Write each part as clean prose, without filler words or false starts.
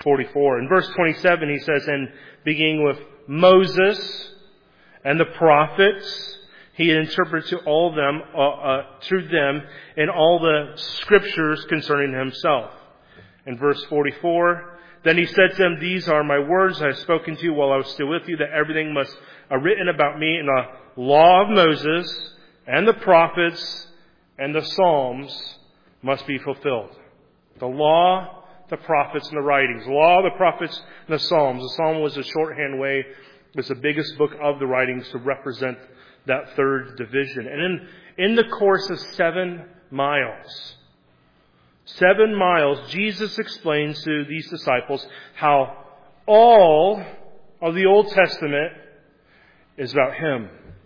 44. In verse 27 he says, and beginning with Moses and the prophets, he interpreted to all them, through them in all the scriptures concerning himself. In verse 44, then he said to them, these are my words I have spoken to you while I was still with you, that everything must written about me in the law of Moses and the prophets and the Psalms must be fulfilled. The law, the prophets, and the writings. The law, the prophets, and the Psalms. The Psalm was a shorthand way. It was the biggest book of the writings to represent that third division. And in the course of 7 miles, Jesus explains to these disciples how all of the Old Testament is about Him.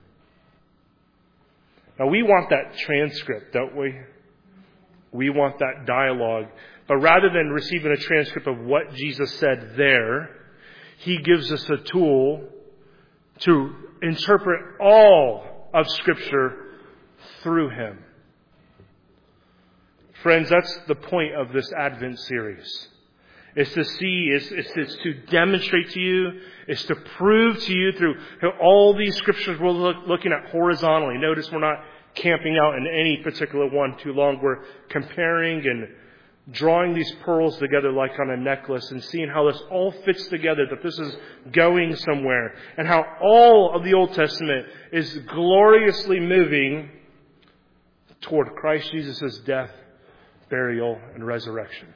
Now we want that transcript, don't we? We want that dialogue. But rather than receiving a transcript of what Jesus said there, He gives us a tool to interpret all of Scripture through Him. Friends, that's the point of this Advent series. It's to see, it's to demonstrate to you, it's to prove to you through all these scriptures we're looking at horizontally. Notice we're not camping out in any particular one too long. We're comparing and drawing these pearls together like on a necklace and seeing how this all fits together, that this is going somewhere, and how all of the Old Testament is gloriously moving toward Christ Jesus' death, burial, and resurrection.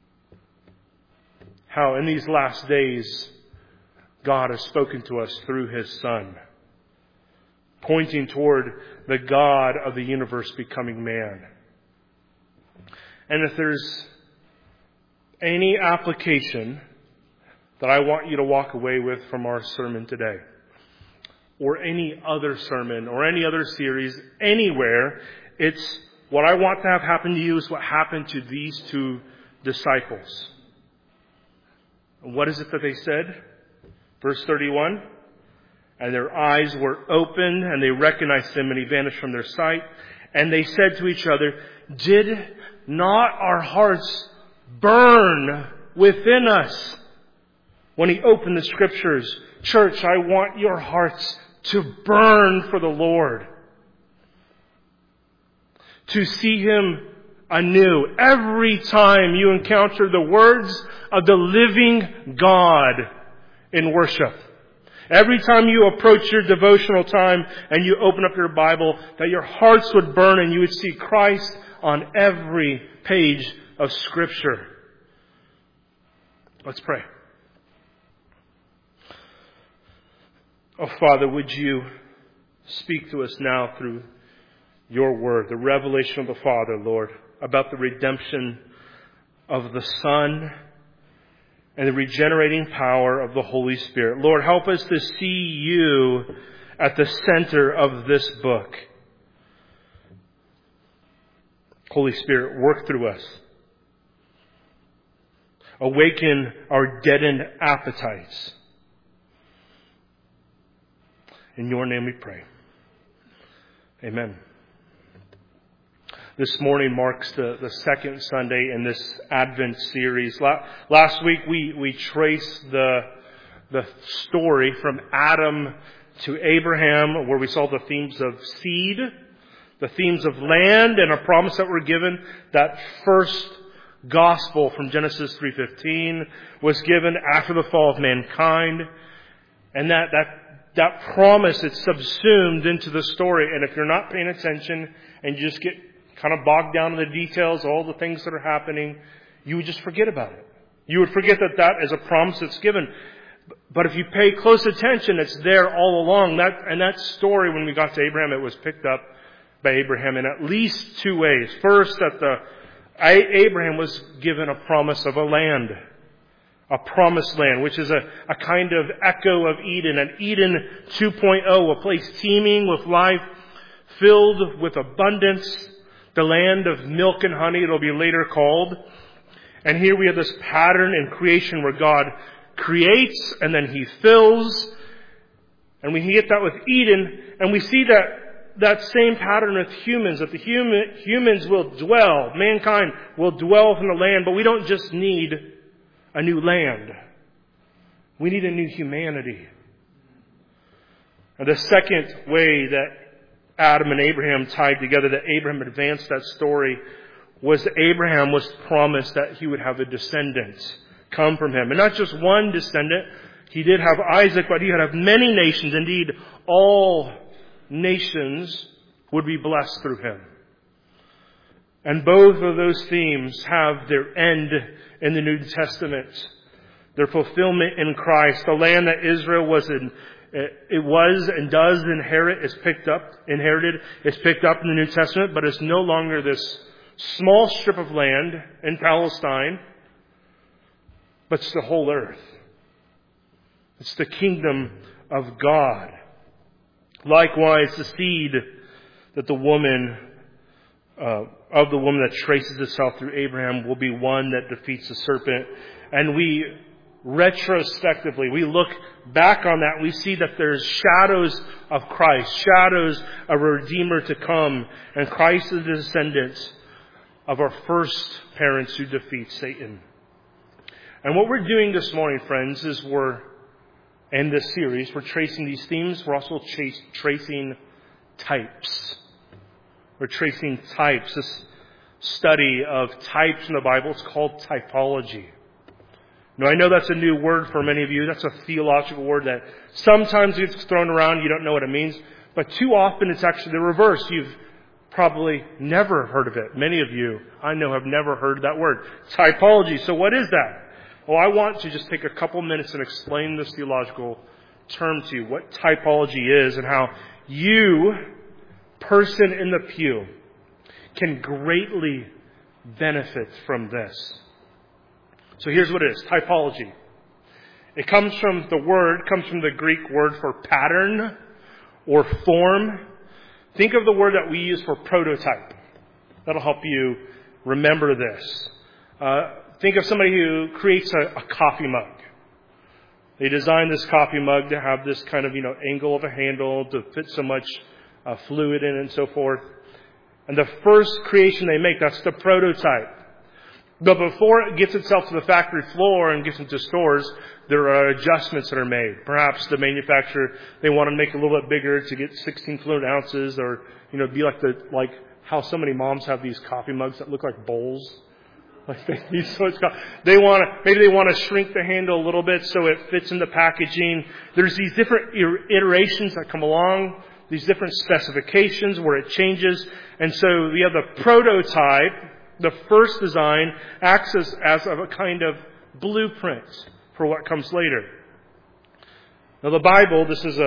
How in these last days, God has spoken to us through His Son, pointing toward the God of the universe becoming man. And if there's any application that I want you to walk away with from our sermon today, or any other sermon, or any other series, anywhere, it's what I want to have happen to you is what happened to these 2 disciples. What is it that they said? Verse 31, and their eyes were opened, and they recognized Him, and He vanished from their sight. And they said to each other, did not our hearts burn within us when He opened the Scriptures? Church, I want your hearts to burn for the Lord. To see Him anew every time you encounter the words of the living God in worship. Every time you approach your devotional time and you open up your Bible, that your hearts would burn and you would see Christ on every page of Scripture. Let's pray. Oh, Father, would you speak to us now through your word, the revelation of the Father, Lord, about the redemption of the Son and the regenerating power of the Holy Spirit. Lord, help us to see you at the center of this book. Holy Spirit, work through us. Awaken our deadened appetites. In your name we pray. Amen. This morning marks the second Sunday in this Advent series. Last week we traced the story from Adam to Abraham, where we saw the themes of seed, the themes of land, and a promise that we're given. That first gospel from Genesis 3:15 was given after the fall of mankind, and that promise is subsumed into the story. And if you're not paying attention and you just get kind of bogged down in the details, all the things that are happening, you would just forget about it. You would forget that is a promise that's given. But if you pay close attention, it's there all along. That story, when we got to Abraham, it was picked up by Abraham in at least 2 ways. First, that Abraham was given a promise of a land, a promised land, which is a kind of echo of Eden, an Eden 2.0, a place teeming with life, filled with abundance, the land of milk and honey, it'll be later called. And here we have this pattern in creation where God creates and then He fills. And we get that with Eden, and we see that same pattern with humans, that the humans will dwell, mankind will dwell in the land, but we don't just need a new land. We need a new humanity. And the second way that Adam and Abraham tied together, that Abraham advanced that story, was that Abraham was promised that he would have a descendant come from him. And not just one descendant. He did have Isaac, but he would have many nations. Indeed, all nations would be blessed through him. And both of those themes have their end in the New Testament. Their fulfillment in Christ. The land that Israel was and does inherit is picked up in the New Testament, but it's no longer this small strip of land in Palestine, but it's the whole earth. It's the kingdom of God. Likewise, the seed that the woman that traces itself through Abraham will be one that defeats the serpent. And we retrospectively, we look back on that, we see that there's shadows of Christ, shadows of a Redeemer to come, and Christ is the descendant of our first parents who defeat Satan. And what we're doing this morning, friends, is in this series, we're tracing these themes. We're also tracing types. We're tracing types. This study of types in the Bible is called typology. Now, I know that's a new word for many of you. That's a theological word that sometimes gets thrown around. You don't know what it means. But too often it's actually the reverse. You've probably never heard of it. Many of you, I know, have never heard that word. Typology. So what is that? Well, I want to just take a couple minutes and explain this theological term to you, what typology is, and how you, person in the pew, can greatly benefit from this. So here's what it is. Typology. It comes from the Greek word for pattern or form. Think of the word that we use for prototype. That'll help you remember this. Think of somebody who creates a coffee mug. They design this coffee mug to have this kind of, angle of a handle to fit so much fluid in and so forth. And the first creation they make, that's the prototype. But before it gets itself to the factory floor and gets into stores, there are adjustments that are made. Perhaps the manufacturer, they want to make it a little bit bigger to get 16 fluid ounces, or, be like how so many moms have these coffee mugs that look like bowls. Maybe they want to shrink the handle a little bit so it fits in the packaging. There's these different iterations that come along, these different specifications where it changes. And so we have the prototype. The first design acts as a kind of blueprint for what comes later. Now the Bible,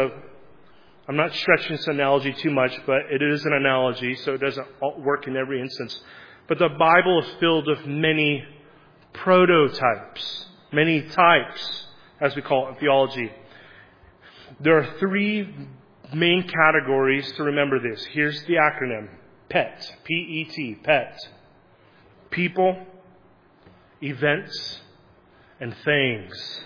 I'm not stretching this analogy too much, but it is an analogy, so it doesn't work in every instance. But the Bible is filled with many prototypes, many types, as we call it in theology. There are three main categories to remember this. Here's the acronym. PET. P-E-T. PET. People, events, and things.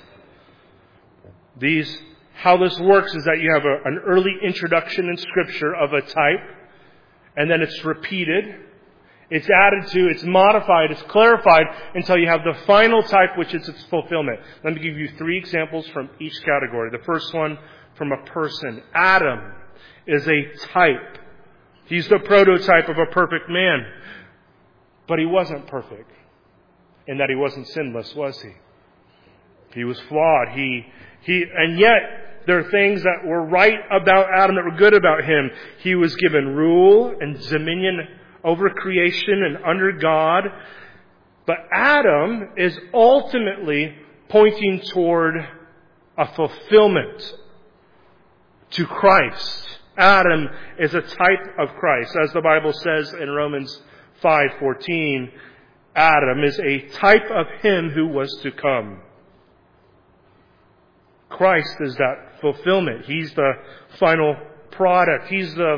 How this works is that you have an early introduction in Scripture of a type, and then it's repeated, it's added to, it's modified, it's clarified until you have the final type, which is its fulfillment. Let me give you 3 examples from each category. The first one from a person. Adam is a type. He's the prototype of a perfect man. But he wasn't perfect in that he wasn't sinless, was he? He was flawed. And yet there are things that were right about Adam, that were good about him. He was given rule and dominion over creation and under God. But Adam is ultimately pointing toward a fulfillment to Christ. Adam is a type of Christ. As the Bible says in Romans 5:14, Adam is a type of him who was to come. Christ is that fulfillment. He's the final product. He's the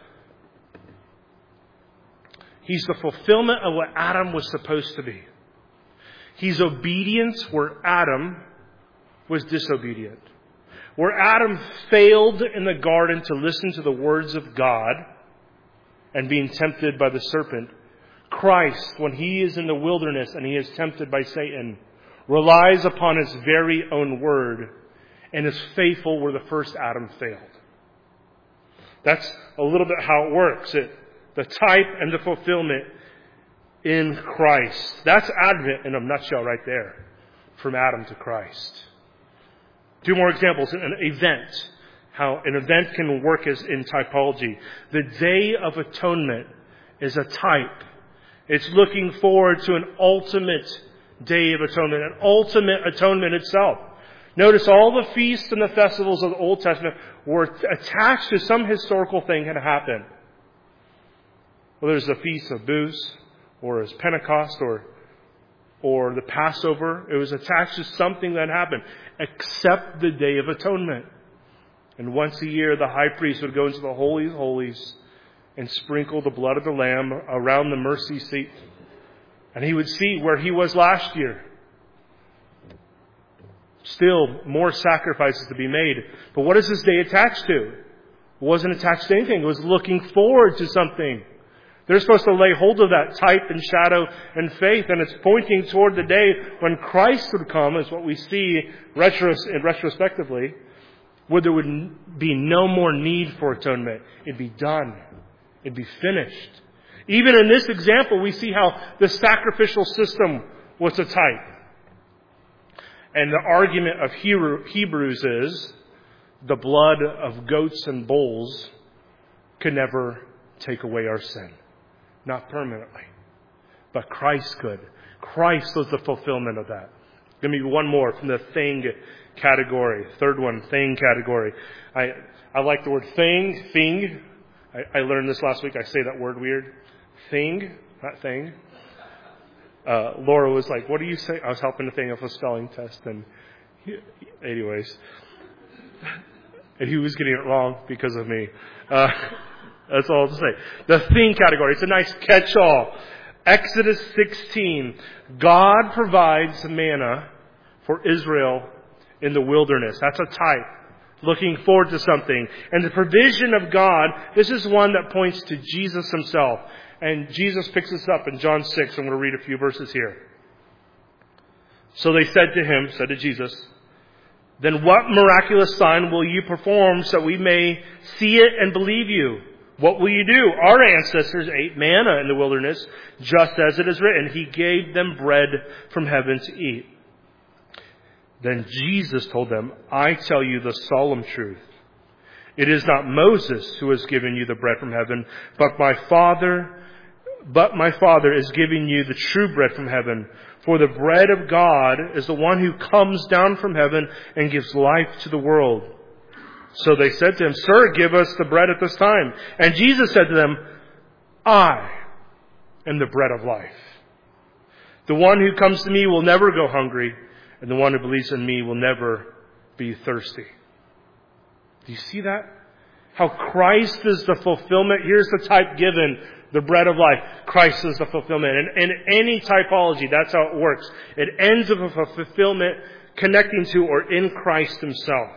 fulfillment of what Adam was supposed to be. He's obedience where Adam was disobedient. Where Adam failed in the garden to listen to the words of God and being tempted by the serpent, Christ, when he is in the wilderness and he is tempted by Satan, relies upon his very own word, and is faithful where the first Adam failed. That's a little bit how it works. The type and the fulfillment in Christ. That's Advent in a nutshell right there, from Adam to Christ. Two more examples. An event. How an event can work as in typology. The Day of Atonement is a type. It's looking forward to an ultimate Day of Atonement, an ultimate atonement itself. Notice all the feasts and the festivals of the Old Testament were attached to some historical thing that had happened. Whether it's the Feast of Booths, or as Pentecost, or the Passover, it was attached to something that happened, except the Day of Atonement. And once a year, the high priest would go into the Holy of Holies and sprinkle the blood of the Lamb around the mercy seat. And he would see where he was last year. Still more sacrifices to be made. But what is this day attached to? It wasn't attached to anything. It was looking forward to something. They're supposed to lay hold of that type and shadow and faith, and it's pointing toward the day when Christ would come, is what we see retrospectively, where there would be no more need for atonement. It'd be done. It'd be finished. Even in this example, we see how the sacrificial system was a type. And the argument of Hebrews is the blood of goats and bulls could never take away our sin. Not permanently. But Christ could. Christ was the fulfillment of that. Give me one more from the thing category. Third one, thing category. I like the word thing. I learned this last week. I say that word weird. Thing, not thing. Laura was like, what do you say? I was helping to think of a spelling test. And anyways. And he was getting it wrong because of me. That's all to say. The thing category. It's a nice catch-all. Exodus 16. God provides manna for Israel in the wilderness. That's a type. Looking forward to something. And the provision of God, this is one that points to Jesus himself. And Jesus picks this up in John 6. I'm going to read a few verses here. So they said to Jesus, then what miraculous sign will you perform so we may see it and believe you? What will you do? Our ancestors ate manna in the wilderness, just as it is written. He gave them bread from heaven to eat. Then Jesus told them, I tell you the solemn truth. It is not Moses who has given you the bread from heaven, but my Father is giving you the true bread from heaven. For the bread of God is the one who comes down from heaven and gives life to the world. So they said to him, Sir, give us the bread at this time. And Jesus said to them, I am the bread of life. The one who comes to me will never go hungry, and the one who believes in me will never be thirsty. Do you see that? How Christ is the fulfillment. Here's the type given, the bread of life. Christ is the fulfillment. And in any typology, that's how it works. It ends with a fulfillment connecting to or in Christ himself.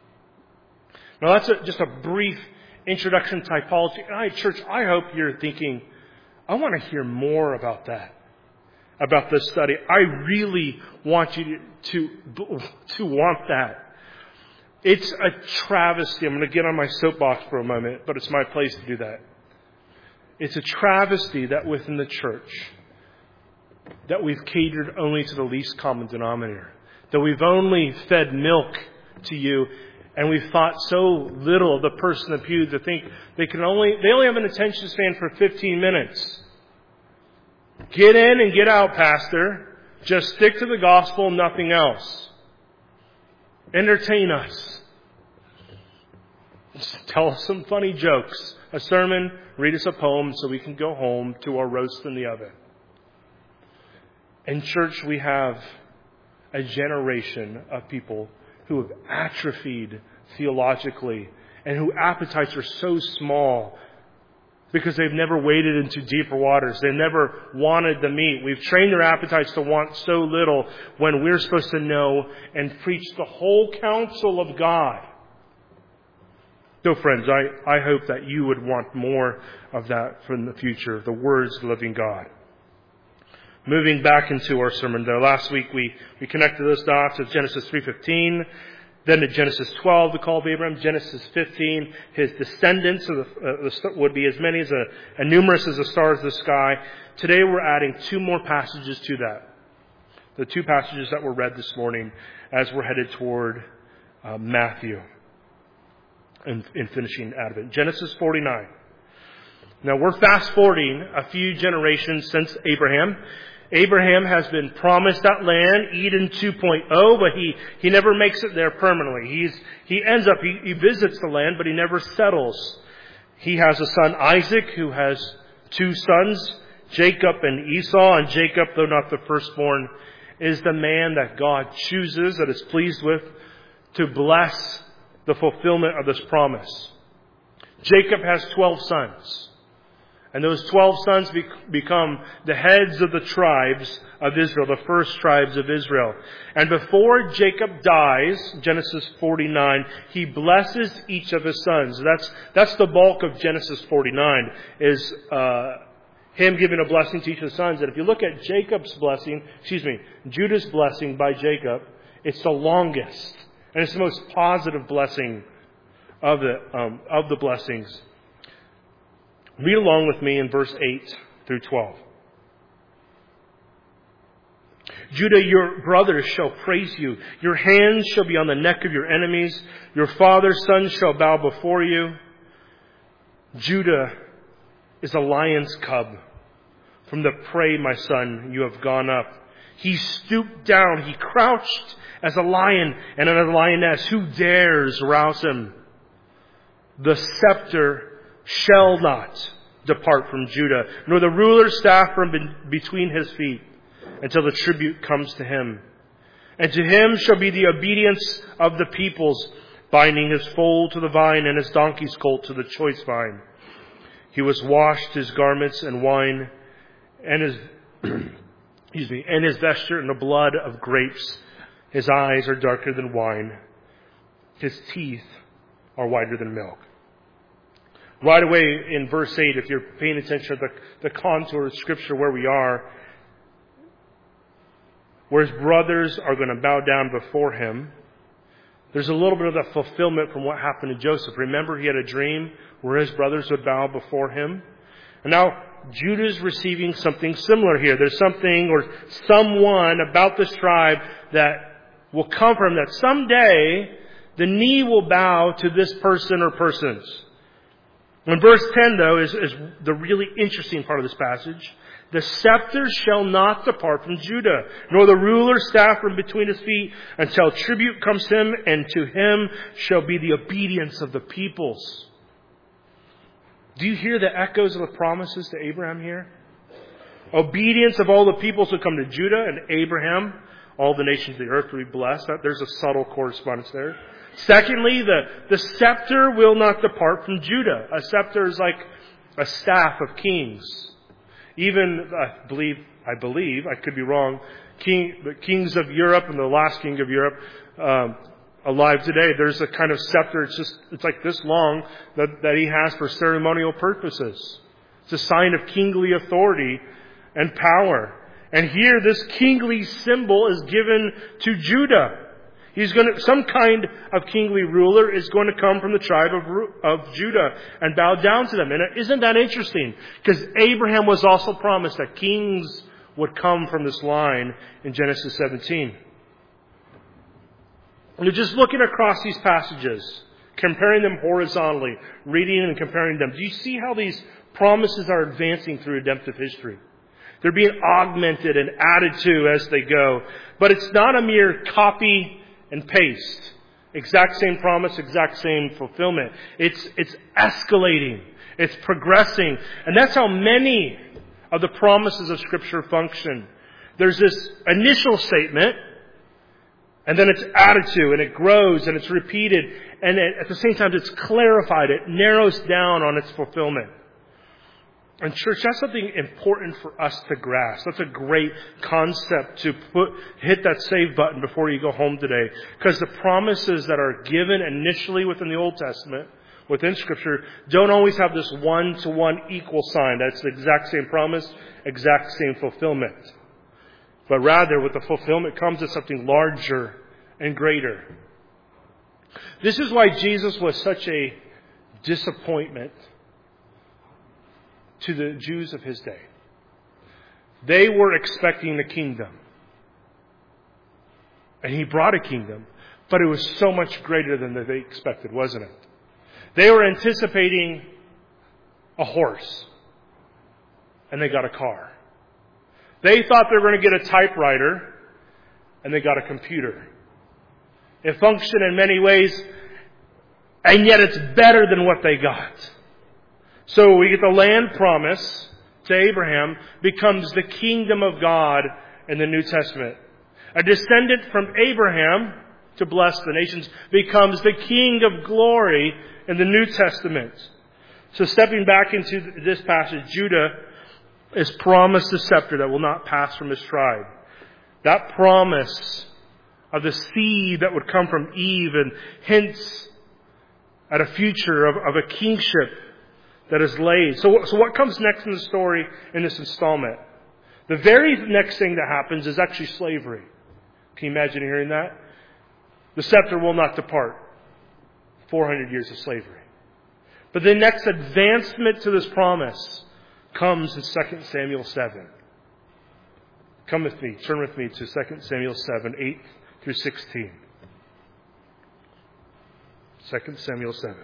Now that's just a brief introduction to typology. And church, I hope you're thinking, I want to hear more about that, about this study. I really want you to want that. It's a travesty. I'm going to get on my soapbox for a moment, but it's my place to do that. It's a travesty that within the church, that we've catered only to the least common denominator, that we've only fed milk to you. And we've thought so little of the person in the pew to think they only have an attention span for 15 minutes. Get in and get out, Pastor. Just stick to the gospel, nothing else. Entertain us. Just tell us some funny jokes. A sermon, read us a poem so we can go home to our roast in the oven. In church, we have a generation of people who have atrophied theologically and whose appetites are so small because they've never waded into deeper waters. They've never wanted the meat. We've trained their appetites to want so little when we're supposed to know and preach the whole counsel of God. So friends, I hope that you would want more of that from the future, the words of the living God. Moving back into our sermon, though, last week we connected those dots with Genesis 3:15, then to Genesis 12, the call of Abraham, Genesis 15, his descendants would be as many as and numerous as the stars of the sky. Today we're adding two more passages to that. The two passages that were read this morning as we're headed toward Matthew and finishing Advent. Genesis 49. Now we're fast forwarding a few generations since Abraham. Abraham has been promised that land, Eden 2.0, but he never makes it there permanently. He ends up, he visits the land, but he never settles. He has a son, Isaac, who has two sons, Jacob and Esau. And Jacob, though not the firstborn, is the man that God chooses, that is pleased with, to bless the fulfillment of this promise. Jacob has 12 sons. And those 12 sons become the heads of the tribes of Israel, the first tribes of Israel. And before Jacob dies, Genesis 49, he blesses each of his sons. That's the bulk of Genesis 49, is him giving a blessing to each of his sons. And if you look at Judah's blessing by Jacob, it's the longest. And it's the most positive blessing of the blessings. Read along with me in verse 8 through 12. Judah, your brothers shall praise you. Your hands shall be on the neck of your enemies. Your father's sons shall bow before you. Judah is a lion's cub. From the prey, my son, you have gone up. He stooped down. He crouched as a lion and as a lioness. Who dares rouse him? The scepter shall not depart from Judah, nor the ruler's staff from between his feet, until the tribute comes to him. And to him shall be the obedience of the peoples, binding his foal to the vine and his donkey's colt to the choice vine. He was washed his garments in wine, and his and his vesture in the blood of grapes. His eyes are darker than wine. His teeth are whiter than milk. Right away in verse 8, if you're paying attention to the contour of Scripture where we are, where his brothers are going to bow down before him, there's a little bit of that fulfillment from what happened to Joseph. Remember, he had a dream where his brothers would bow before him. And now Judah's receiving something similar here. There's something or someone about this tribe that will come from that someday the knee will bow to this person or persons. And verse 10, though, is the really interesting part of this passage. The scepter shall not depart from Judah, nor the ruler's staff from between his feet, until tribute comes to him, and to him shall be the obedience of the peoples. Do you hear the echoes of the promises to Abraham here? Obedience of all the peoples who come to Judah and Abraham. All the nations of the earth will be blessed. There's a subtle correspondence there. Secondly, the scepter will not depart from Judah. A scepter is like a staff of kings. Even, I believe, I could be wrong, the kings of Europe and the last king of Europe alive today, there's a kind of scepter, it's like this long, that he has for ceremonial purposes. It's a sign of kingly authority and power. And here, this kingly symbol is given to Judah. Some kind of kingly ruler is going to come from the tribe of Judah and bow down to them. And isn't that interesting? Because Abraham was also promised that kings would come from this line in Genesis 17. And you're just looking across these passages, comparing them horizontally, reading and comparing them. Do you see how these promises are advancing through redemptive history? They're being augmented and added to as they go. But it's not a mere copy and paste. Exact same promise, exact same fulfillment. It's escalating. It's progressing. And that's how many of the promises of Scripture function. There's this initial statement, and then it's added to, and it grows, and it's repeated, and at the same time it's clarified. It narrows down on its fulfillment. And church, that's something important for us to grasp. That's a great concept to hit that save button before you go home today. Because the promises that are given initially within the Old Testament, within Scripture, don't always have this one-to-one equal sign. That's the exact same promise, exact same fulfillment. But rather, with the fulfillment comes is something larger and greater. This is why Jesus was such a disappointment to the Jews of his day. They were expecting a kingdom. And he brought a kingdom. But it was so much greater than they expected, wasn't it? They were anticipating a horse. And they got a car. They thought they were going to get a typewriter. And they got a computer. It functioned in many ways. And yet it's better than what they got. So we get the land promise to Abraham becomes the kingdom of God in the New Testament. A descendant from Abraham to bless the nations becomes the King of glory in the New Testament. So stepping back into this passage, Judah is promised a scepter that will not pass from his tribe. That promise of the seed that would come from Eve and hints at a future of a kingship that is laid. So what comes next in the story in this installment? The very next thing that happens is actually slavery. Can you imagine hearing that? The scepter will not depart. 400 years of slavery. But the next advancement to this promise comes in 2 Samuel 7. Come with me, turn with me to 2 Samuel 7, 8 through 16. 2 Samuel 7.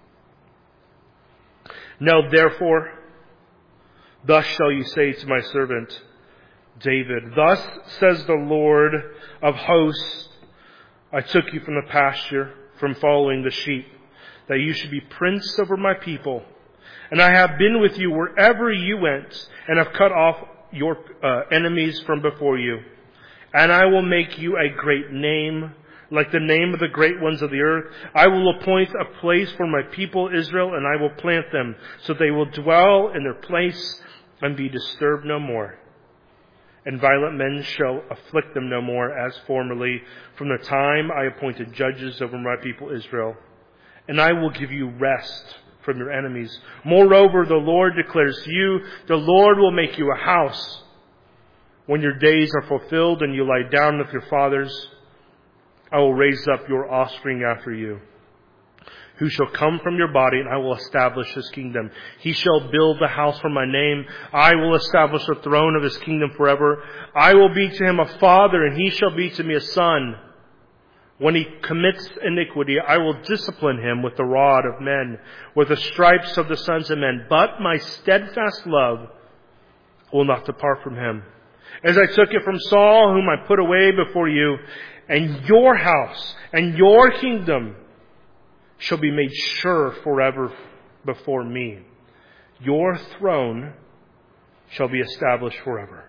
Now therefore, thus shall you say to my servant David, thus says the Lord of hosts, I took you from the pasture, from following the sheep, that you should be prince over my people. And I have been with you wherever you went, and have cut off your enemies from before you. And I will make you a great name, like the name of the great ones of the earth. I will appoint a place for my people Israel, and I will plant them, so they will dwell in their place and be disturbed no more. And violent men shall afflict them no more as formerly, from the time I appointed judges over my people Israel. And I will give you rest from your enemies. Moreover, the Lord declares to you, the Lord will make you a house. When your days are fulfilled and you lie down with your fathers, I will raise up your offspring after you, who shall come from your body, and I will establish his kingdom. He shall build a house for my name. I will establish the throne of his kingdom forever. I will be to him a father, and he shall be to me a son. When he commits iniquity, I will discipline him with the rod of men, with the stripes of the sons of men. But my steadfast love will not depart from him, as I took it from Saul, whom I put away before you. And your house and your kingdom shall be made sure forever before me. Your throne shall be established forever.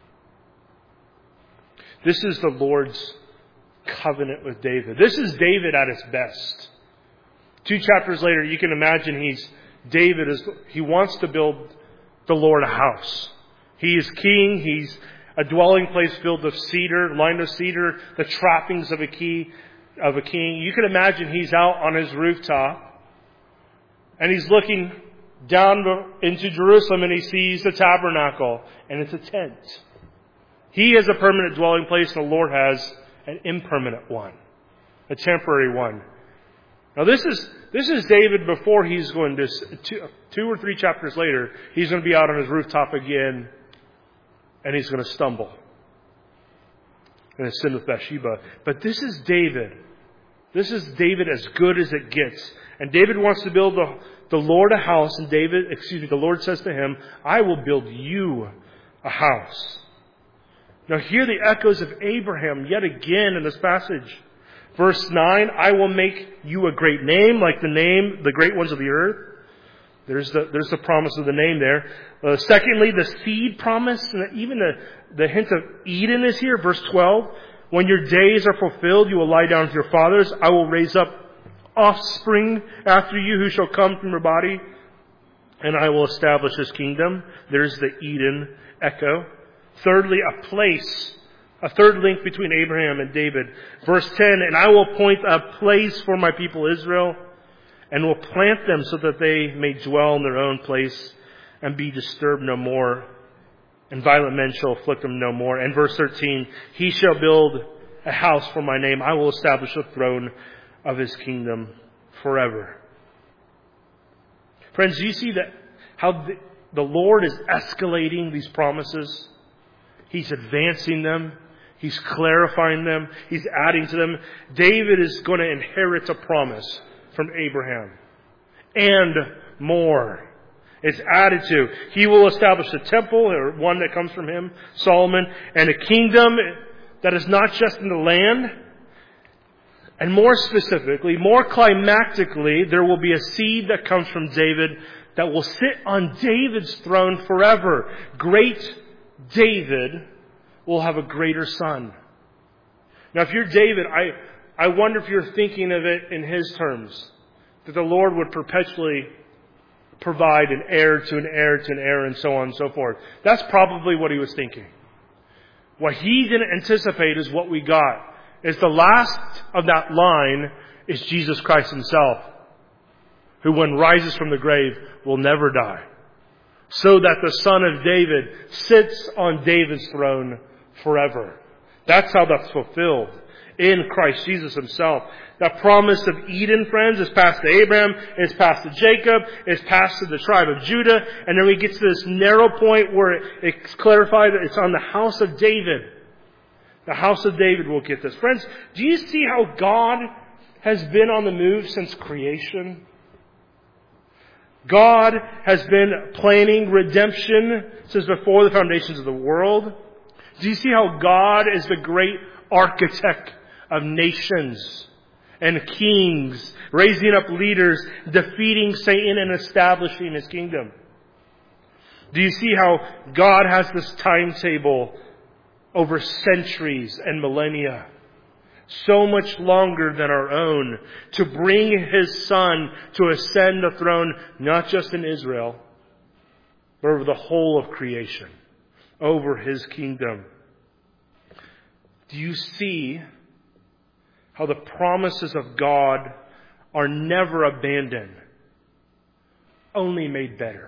This is the Lord's covenant with David. This is David at his best. 2 chapters later, you can imagine he wants to build the Lord a house. He is king. He's a dwelling place filled with cedar, lined with cedar, the trappings of a king. You can imagine he's out on his rooftop and he's looking down into Jerusalem and he sees the tabernacle and it's a tent. He has a permanent dwelling place and the Lord has an impermanent one, a temporary one. Now this is David before he's going to, 2 or 3 chapters later, he's going to be out on his rooftop again and he's going to stumble and sin with Bathsheba. But this is David. This is David as good as it gets. And David wants to build the Lord a house. And the Lord says to him, I will build you a house. Now hear the echoes of Abraham yet again in this passage. Verse 9, I will make you a great name, like the great ones of the earth. There's the promise of the name there. Secondly, the seed promise, and even the hint of Eden is here. Verse 12, when your days are fulfilled, you will lie down with your fathers. I will raise up offspring after you who shall come from your body, and I will establish his kingdom. There's the Eden echo. Thirdly, a place. A third link between Abraham and David. Verse 10, and I will appoint a place for my people Israel, and will plant them so that they may dwell in their own place and be disturbed no more. and violent men shall afflict him no more. And verse 13, he shall build a house for my name. I will establish the throne of his kingdom forever. Friends, do you see that how the Lord is escalating these promises? He's advancing them. He's clarifying them. He's adding to them. David is going to inherit a promise from Abraham. And more. It's added to. He will establish a temple, or one that comes from him, Solomon, and a kingdom that is not just in the land. And more specifically, more climactically, there will be a seed that comes from David that will sit on David's throne forever. Great David will have a greater son. Now, if you're David, I wonder if you're thinking of it in his terms. That the Lord would perpetually provide an heir to an heir to an heir and so on and so forth. That's probably what he was thinking. What he didn't anticipate is what we got. Is the last of that line is Jesus Christ himself, who when rises from the grave will never die. So that the son of David sits on David's throne forever. That's how that's fulfilled in Christ Jesus himself. That promise of Eden, friends, is passed to Abraham, is passed to Jacob, is passed to the tribe of Judah, and then we get to this narrow point where it's clarified that it's on the house of David. The house of David will get this. Friends, do you see how God has been on the move since creation? God has been planning redemption since before the foundations of the world. Do you see how God is the great architect of nations and kings, raising up leaders, defeating Satan and establishing his kingdom? Do you see how God has this timetable over centuries and millennia, so much longer than our own, to bring his son to ascend the throne, not just in Israel, but over the whole of creation, over his kingdom? Do you see how the promises of God are never abandoned, only made better?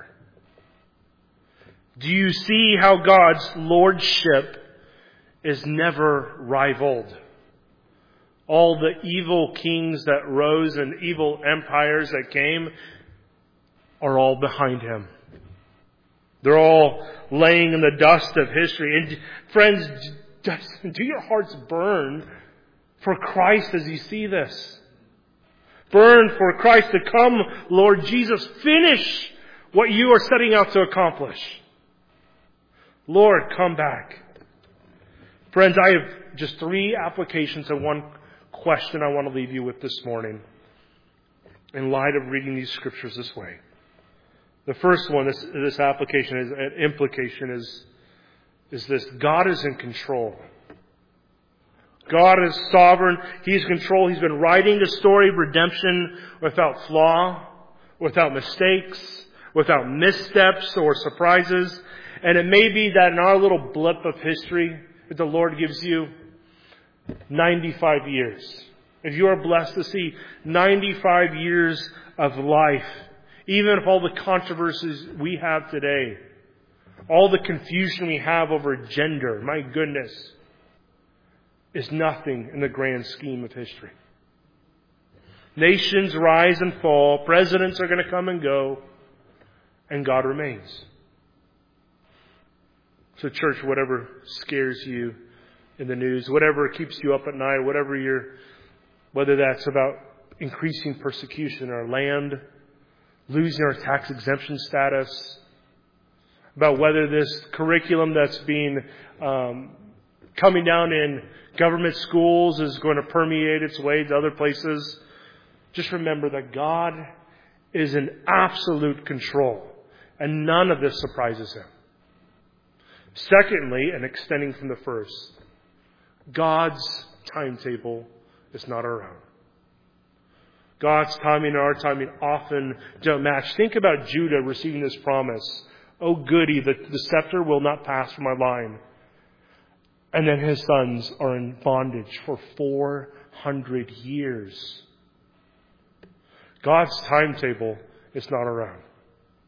Do you see how God's lordship is never rivaled? All the evil kings that rose and evil empires that came are all behind him. They're all laying in the dust of history. And friends, do your hearts burn for Christ as you see this? Burn for Christ to come, Lord Jesus. Finish what you are setting out to accomplish. Lord, come back. Friends, I have just 3 applications and 1 question I want to leave you with this morning in light of reading these scriptures this way. The first one, this application is an implication is this: God is in control. God is sovereign. He's in control. He's been writing the story of redemption without flaw, without mistakes, without missteps or surprises. And it may be that in our little blip of history that the Lord gives you 95 years. If you are blessed to see 95 years of life, even if all the controversies we have today, all the confusion we have over gender, my goodness, is nothing in the grand scheme of history. Nations rise and fall, presidents are going to come and go, and God remains. So church, whatever scares you in the news, whatever keeps you up at night, whether that's about increasing persecution in our land, losing our tax exemption status, about whether this curriculum that's being coming down in government schools is going to permeate its way to other places, just remember that God is in absolute control, and none of this surprises him. Secondly, and extending from the first, God's timetable is not our own. God's timing and our timing often don't match. Think about Judah receiving this promise. Oh goody, the scepter will not pass from my line. And then his sons are in bondage for 400 years. God's timetable is not our own.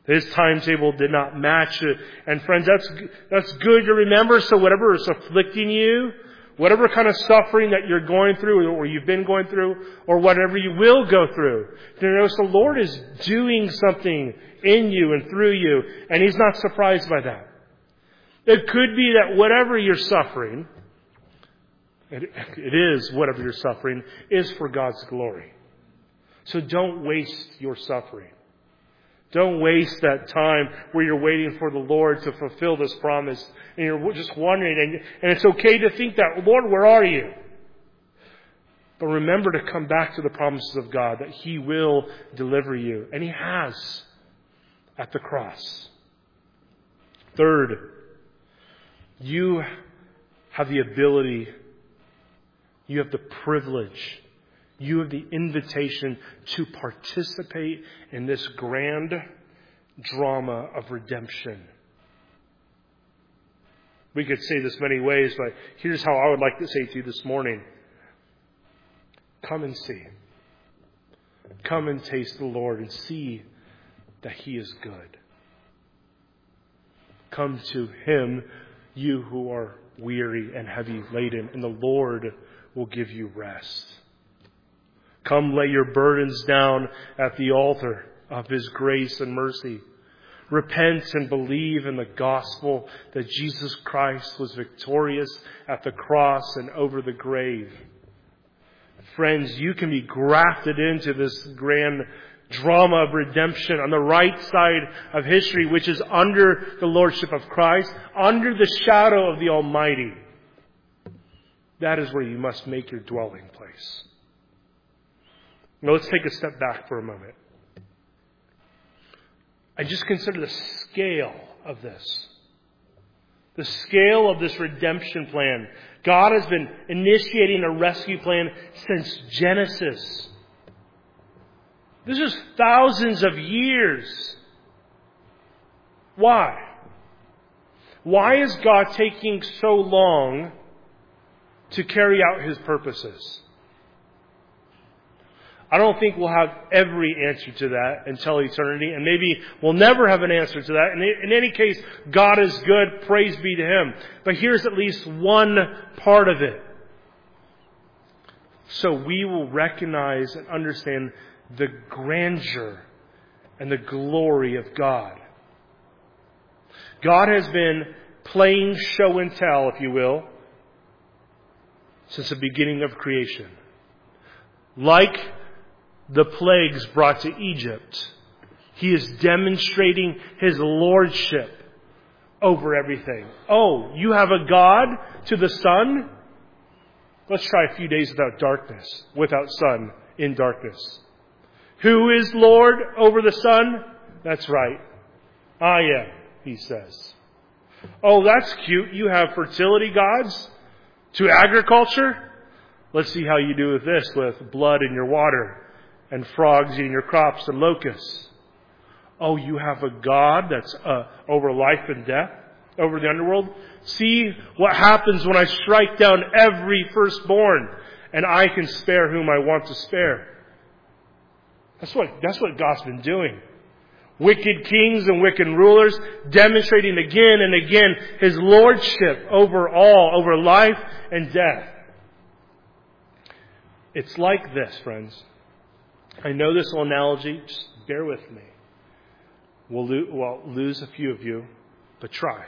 His timetable did not match it. And friends, that's good to remember. So whatever is afflicting you, whatever kind of suffering that you're going through or you've been going through or whatever you will go through, you notice the Lord is doing something in you and through you, and He's not surprised by that. It could be that whatever you're suffering, it is whatever you're suffering, is for God's glory. So don't waste your suffering. Don't waste that time where you're waiting for the Lord to fulfill this promise and you're just wondering. And it's okay to think that, Lord, where are you? But remember to come back to the promises of God that He will deliver you. And He has at the cross. Third, you have the ability, you have the privilege, you have the invitation to participate in this grand drama of redemption. We could say this many ways, but here's how I would like to say to you this morning. Come and see. Come and taste the Lord and see that He is good. Come to Him, you who are weary and heavy laden, and the Lord will give you rest. Come lay your burdens down at the altar of His grace and mercy. Repent and believe in the gospel that Jesus Christ was victorious at the cross and over the grave. Friends, you can be grafted into this grand drama of redemption on the right side of history, which is under the lordship of Christ, under the shadow of the Almighty. That is where you must make your dwelling place. Now let's take a step back for a moment. And just consider the scale of this. The scale of this redemption plan. God has been initiating a rescue plan since Genesis. This is thousands of years. Why? Why is God taking so long to carry out His purposes? I don't think we'll have every answer to that until eternity, and maybe we'll never have an answer to that. In any case, God is good. Praise be to Him. But here's at least one part of it. So we will recognize and understand the grandeur and the glory of God. God has been playing show and tell, if you will, since the beginning of creation. Like the plagues brought to Egypt, He is demonstrating His lordship over everything. Oh, you have a God to the sun? Let's try a few days without darkness, without sun, in darkness. Who is Lord over the sun? That's right. I am, He says. Oh, that's cute. You have fertility gods to agriculture? Let's see how you do with this, with blood in your water and frogs eating your crops and locusts. Oh, you have a God that's over life and death, over the underworld? See what happens when I strike down every firstborn and I can spare whom I want to spare. That's what God's been doing. Wicked kings and wicked rulers demonstrating again and again His lordship over all, over life and death. It's like this, friends. I know this analogy, just bear with me. We'll lose a few of you, but try.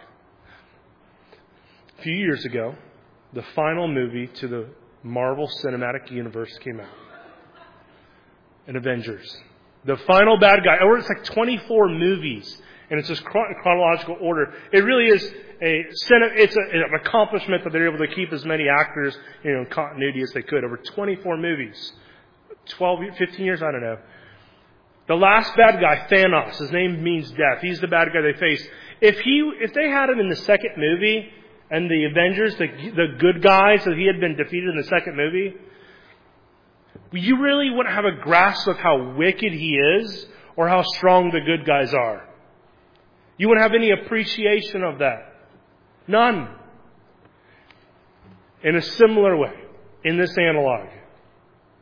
A few years ago, the final movie to the Marvel Cinematic Universe came out. An Avengers. The final bad guy. It's like 24 movies, and it's just chronological order. It really is it's an accomplishment that they're able to keep as many actors, in continuity as they could over 24 movies. 15 years, I don't know. The last bad guy, Thanos, his name means death. He's the bad guy they face. If they had him in the second movie, and the Avengers, the good guys, that he had been defeated in the second movie, you really wouldn't have a grasp of how wicked he is or how strong the good guys are. You wouldn't have any appreciation of that. None. In a similar way, in this analog,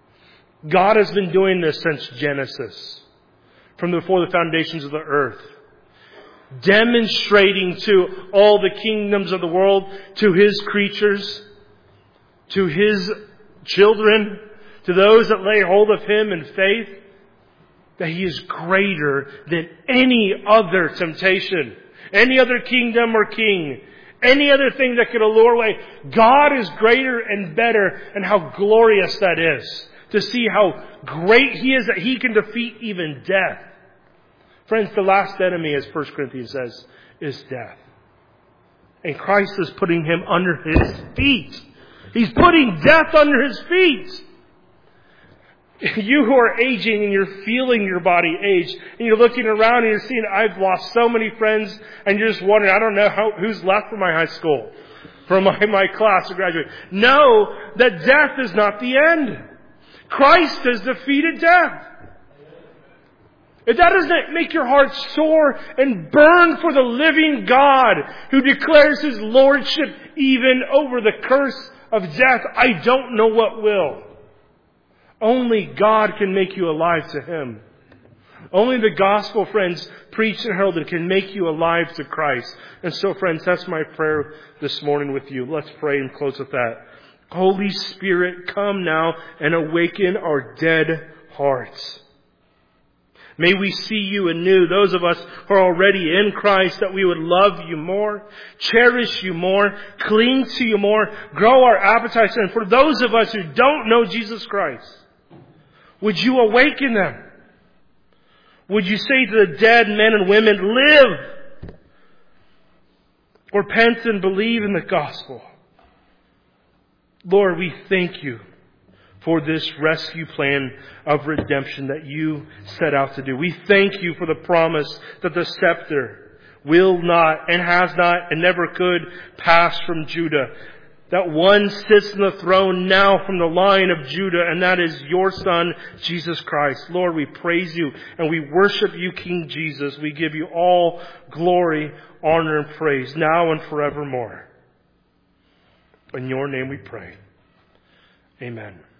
God has been doing this since Genesis, from before the foundations of the earth. demonstrating to all the kingdoms of the world, to His creatures, to His children, to those that lay hold of Him in faith, that He is greater than any other temptation, any other kingdom or king, any other thing that could allure away. God is greater and better, and how glorious that is to see how great He is that He can defeat even death. Friends, the last enemy, as 1 Corinthians says, is death. And Christ is putting him under His feet. He's putting death under His feet. You who are aging and you're feeling your body age, and you're looking around and you're seeing, I've lost so many friends, and you're just wondering, I don't know who's left from my high school, from my class to graduate. Know that death is not the end. Christ has defeated death. If that doesn't make your heart sore and burn for the living God who declares His lordship even over the curse of death, I don't know what will. Only God can make you alive to Him. Only the gospel, friends, preached and heralded can make you alive to Christ. And so, friends, that's my prayer this morning with you. Let's pray and close with that. Holy Spirit, come now and awaken our dead hearts. May we see You anew, those of us who are already in Christ, that we would love You more, cherish You more, cling to You more, grow our appetites. And for those of us who don't know Jesus Christ, would You awaken them? Would You say to the dead men and women, live! Repent and believe in the gospel. Lord, we thank You for this rescue plan of redemption that You set out to do. We thank You for the promise that the scepter will not and has not and never could pass from Judah. That one sits on the throne now from the line of Judah, and that is Your Son, Jesus Christ. Lord, we praise You and we worship You, King Jesus. We give You all glory, honor, and praise now and forevermore. In Your name we pray. Amen.